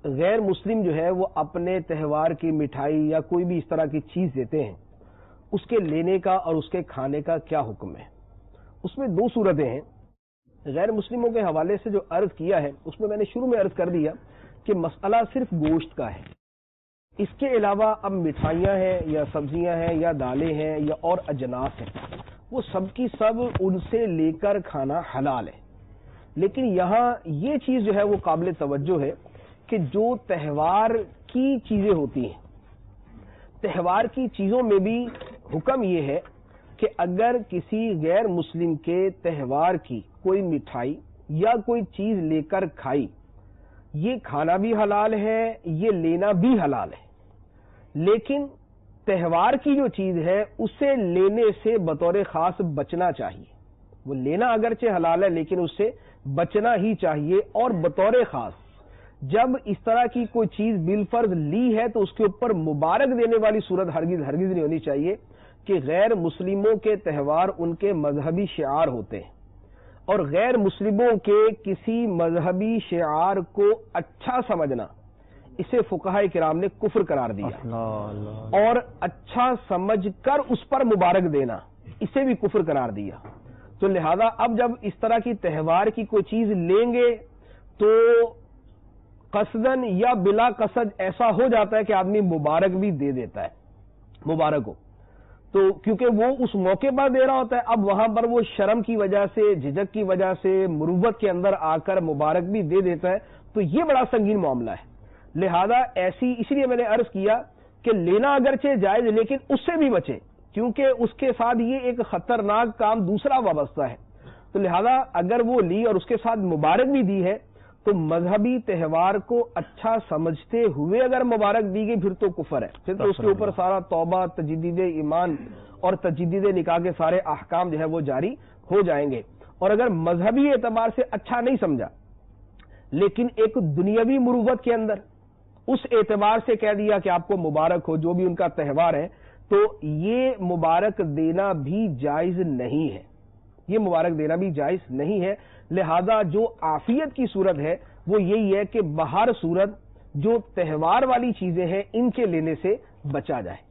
غیر مسلم جو ہے وہ اپنے تہوار کی مٹھائی یا کوئی بھی اس طرح کی چیز دیتے ہیں، اس کے لینے کا اور اس کے کھانے کا کیا حکم ہے؟ اس میں دو صورتیں ہیں۔ غیر مسلموں کے حوالے سے جو عرض کیا ہے اس میں نے شروع میں عرض کر دیا کہ مسئلہ صرف گوشت کا ہے، اس کے علاوہ اب مٹھائیاں ہیں یا سبزیاں ہیں یا دالیں ہیں یا اور اجناس ہیں، وہ سب کی سب ان سے لے کر کھانا حلال ہے۔ لیکن یہاں یہ چیز جو ہے وہ قابل توجہ ہے کہ جو تہوار کی چیزیں ہوتی ہیں، تہوار کی چیزوں میں بھی حکم یہ ہے کہ اگر کسی غیر مسلم کے تہوار کی کوئی مٹھائی یا کوئی چیز لے کر کھائی، یہ کھانا بھی حلال ہے، یہ لینا بھی حلال ہے، لیکن تہوار کی جو چیز ہے اسے لینے سے بطور خاص بچنا چاہیے۔ وہ لینا اگرچہ حلال ہے لیکن اس سے بچنا ہی چاہیے، اور بطور خاص جب اس طرح کی کوئی چیز بالفرض لی ہے تو اس کے اوپر مبارک دینے والی صورت ہرگز نہیں ہونی چاہیے کہ غیر مسلموں کے تہوار ان کے مذہبی شعار ہوتے ہیں، اور غیر مسلموں کے کسی مذہبی شعار کو اچھا سمجھنا اسے فقہاء کرام نے کفر قرار دیا، اور اچھا سمجھ کر اس پر مبارک دینا اسے بھی کفر قرار دیا۔ تو لہذا اب جب اس طرح کی تہوار کی کوئی چیز لیں گے تو قصدن یا بلا قصد ایسا ہو جاتا ہے کہ آدمی مبارک بھی دے دیتا ہے، مبارک ہو تو کیونکہ وہ اس موقع پر دے رہا ہوتا ہے، اب وہاں پر وہ شرم کی وجہ سے، جھجک کی وجہ سے، مروت کے اندر آ کر مبارک بھی دے دیتا ہے، تو یہ بڑا سنگین معاملہ ہے۔ لہذا اس لیے میں نے عرض کیا کہ لینا اگرچہ جائز لیکن اس سے بھی بچے، کیونکہ اس کے ساتھ یہ ایک خطرناک کام دوسرا وابستہ ہے۔ تو لہذا اگر وہ لی اور اس کے ساتھ مبارک بھی دی ہے تو مذہبی تہوار کو اچھا سمجھتے ہوئے اگر مبارک دی گئی پھر تو کفر ہے، پھر تو اس کے اوپر سارا توبہ، تجدید ایمان اور تجدید نکاح کے سارے احکام جو ہے وہ جاری ہو جائیں گے۔ اور اگر مذہبی اعتبار سے اچھا نہیں سمجھا لیکن ایک دنیاوی مروت کے اندر اس اعتبار سے کہہ دیا کہ آپ کو مبارک ہو جو بھی ان کا تہوار ہے، تو یہ مبارک دینا بھی جائز نہیں ہے، یہ مبارک دینا بھی جائز نہیں ہے۔ لہذا جو عافیت کی صورت ہے وہ یہی ہے کہ بہر صورت جو تہوار والی چیزیں ہیں ان کے لینے سے بچا جائے۔